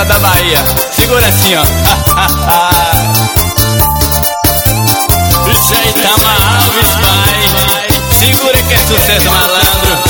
pegada da Bahia. Segura assim, ó. Isso aí, Tama Alves, pai. Segura que é sucesso, malandro.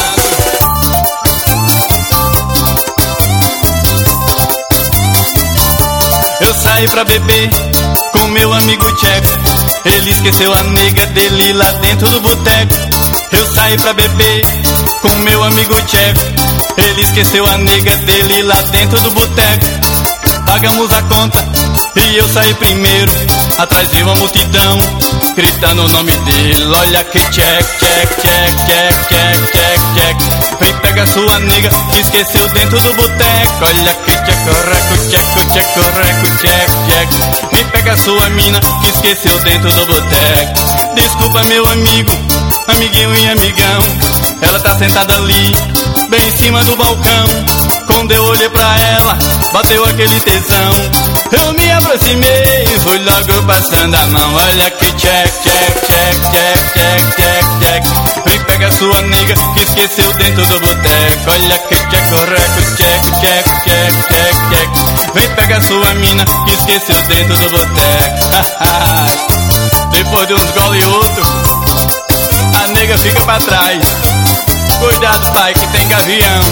Eu saí pra beber com meu amigo Tcheco. Ele esqueceu a nega dele lá dentro do boteco. Eu saí pra beber com meu amigo Tcheco. Ele esqueceu a nega dele lá dentro do boteco. Pagamos a conta e eu saí primeiro. Atrás veio uma multidão gritando o nome dele. Olha que Tcheco, Tcheco, Tcheco, Tcheco, Tcheco, Tcheco, Tcheco. Vem pega sua nega que esqueceu dentro do boteco. Olha que Tcheco, reco, Tcheco, Tcheco, reco, Tcheco, Tcheco. Vem pega sua mina que esqueceu dentro do boteco. Desculpa meu amigo, amiguinho e amigão. Ela tá sentada ali, bem em cima do balcão. Quando eu olhei pra ela, bateu aquele tesão. Eu me aproximei e fui logo passando a mão. Olha que Tcheco, Tcheco, Tcheco, Tcheco, Tcheco, Tcheco, Tcheco. Vem pega sua nega que esqueceu dentro do boteco. Olha que Tcheco, reco, Tcheco, Tcheco, Tcheco, Tcheco, Tcheco. Vem pega sua mina que esqueceu dentro do boteco. Depois de uns goles e outro, a nega fica pra trás. Cuidado, pai, que tem gavião.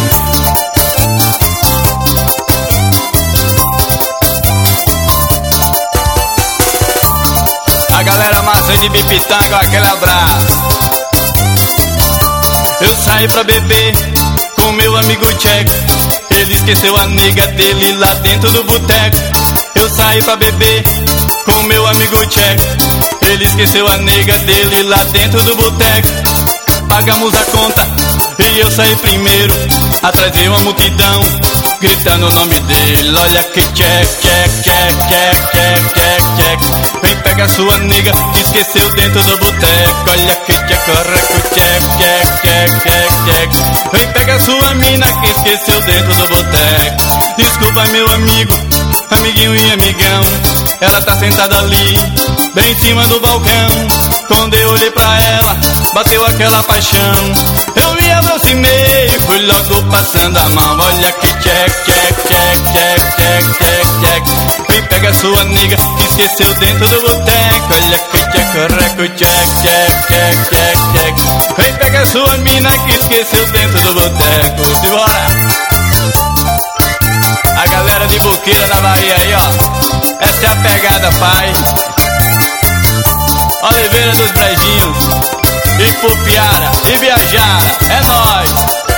A galera massa de Bipitanga, aquele abraço. Eu saí pra beber com meu amigo Tcheco. Ele esqueceu a nega dele lá dentro do boteco. Eu saí pra beber com meu amigo Tcheco. Ele esqueceu a nega dele lá dentro do boteco. Pagamos a conta e eu saí primeiro. Atrás veio uma multidão gritando o nome dele. Olha que Tcheco, Tcheco, Tcheco, Tcheco, Tcheco, Tcheco, Tcheco. Vem pega sua nega que esqueceu dentro do boteco. Olha que Tcheco, reco, Tcheco, Tcheco, Tcheco, Tcheco, Tcheco. Vem pega sua mina que esqueceu dentro do boteco. Desculpa meu amigo, amiguinho e amigão. Ela tá sentada ali, bem em cima do balcão. Quando eu olhei pra ela, bateu aquela paixão. Eu me aproximei e fui logo passando a mão. Olha que Tcheco, Tcheco, Tcheco, Tcheco, Tcheco, Tcheco, Tcheco. Vem pega sua nega que esqueceu dentro do boteco. Olha que Tcheco, reco, Tcheco, Tcheco, Tcheco, Tcheco, Tcheco. Vem pega sua mina que esqueceu dentro do boteco. Simbora! A galera de Boqueira na Bahia aí, ó. Essa é a pegada, pai. Oliveira dos Brejinhos, Ipupiara, Ibiajara, é nóis.